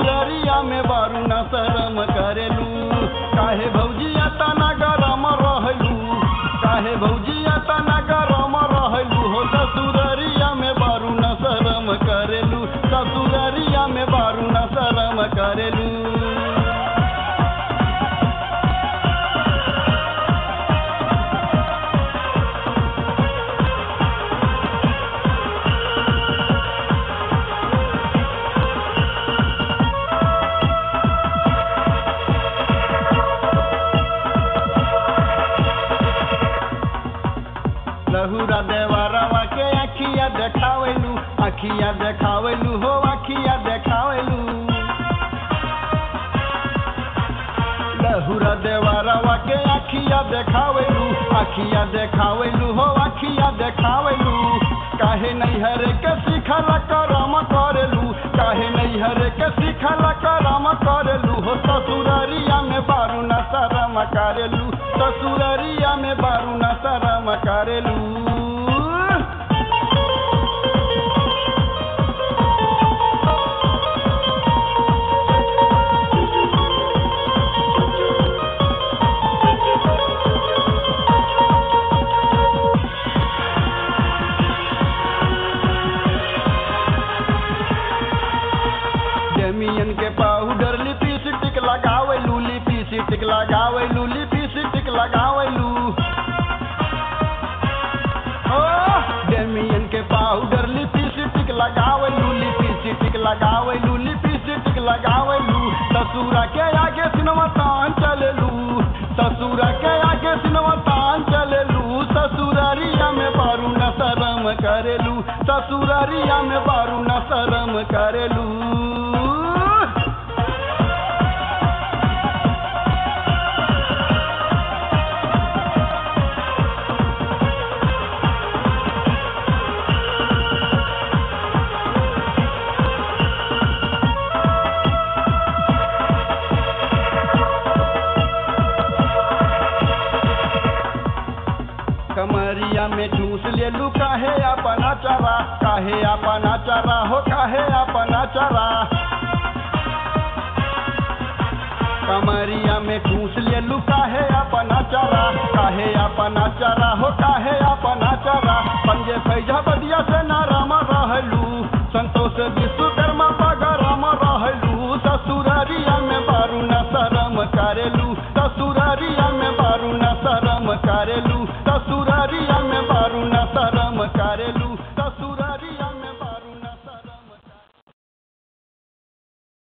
ससुररिया में बारू न शरम करेलू काहे भौजिया तना गरम रहलू काहे भौजिया तना गरम रहलू हो ससुररिया में बारू न शरम करेलू ससुररिया में बारू न शरम करेलू लहुरा देवरवा के अखिया देखावेलू हो अखिया देखावेलू लहुरा देवरवा के अखिया देखावेलू हो अखिया देखावेलू काहे नैहर के सिखल करम करेलू काहे नैहर के सिखल करम करेलू हो ससुररिया में बारू न शरम करेलू ससुररिया में बारू न शरम करेलू डेमियन के पाउडर लिपस्टिक लगावेलू ओ डेमियन के पाउडर लिपस्टिक लगावेलू ससुरा के आगे सिनवा तान चलेलू ससुरा के आगे सिनवा तान चलेलू ससुररिया में बारू न शरम करेलू ससुररिया में बारू न शरम करेलू कमरिया में ठूस लेलू काहे अपना चरा हो काहे अपना चरा कमरिया में ठूस लेलू काहे अपना चरा हो